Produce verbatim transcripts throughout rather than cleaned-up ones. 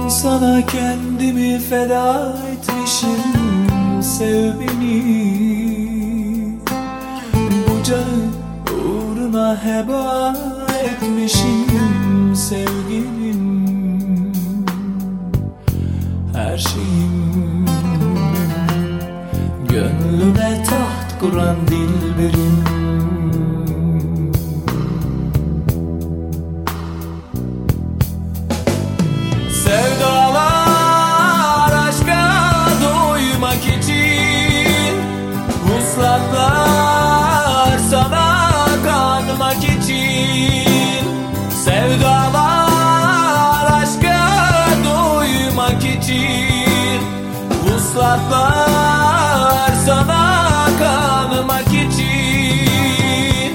Sana kendimi feda etmişim, sev beni. Bu canı uğruna heba etmişim sevgilim. Her şeyim, gönlüme taht kuran dilberim. Sevdalar aşka doymak için, vuslatlar sana kanmak için. Sevdalar aşka doymak için, vuslatlar sana kanmak için.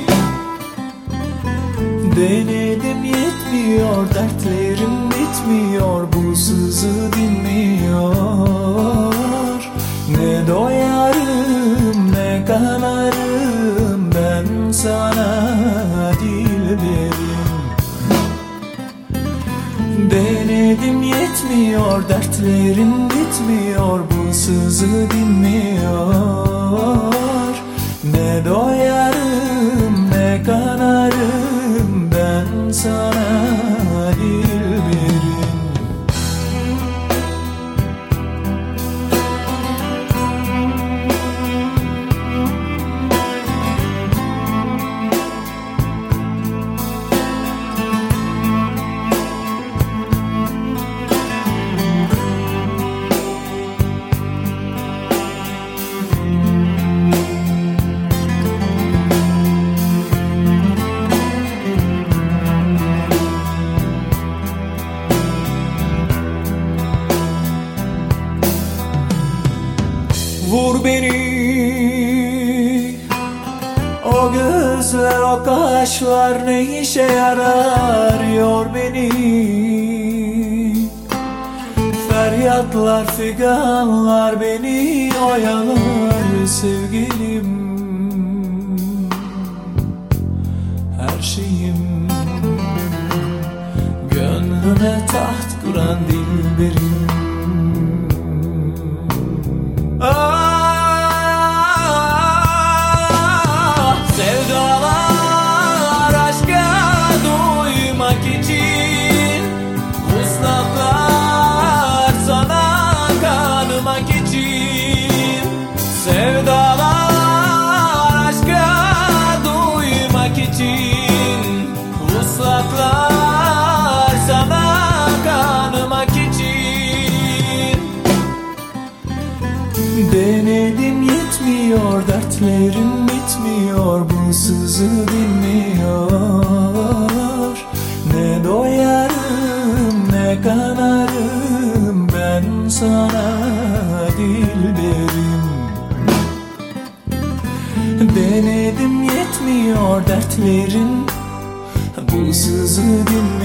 Denedim yetmiyor, dertlerim bitmiyor, bu sızı dinmiyor. Ne doyarım ne kanarım ben sana dilberim. Denedim yetmiyor, dertlerim bitmiyor, bu sızı dinmiyor. Ne doyarım ne kanarım ben sana dilberim. Vur beni, o gözler o kaşlar ne işe yarar, yor beni. Feryatlar figanlar beni oyalar sevgilim. Her şeyim, gönlüme taht kuran dilberim. Ah, sevdalar aşka doymak için, vuslatlar sana kanmak için. Sevdalar aşka doymak için, vuslatlar sana kanmak için. Denedim yetmiyor, dertlerim bitmiyor, bu sızı dinmiyor. Ne doyarım ne kanarım ben sana dilberim. Denedim yetmiyor, dertlerim bu sızı dinmiyor.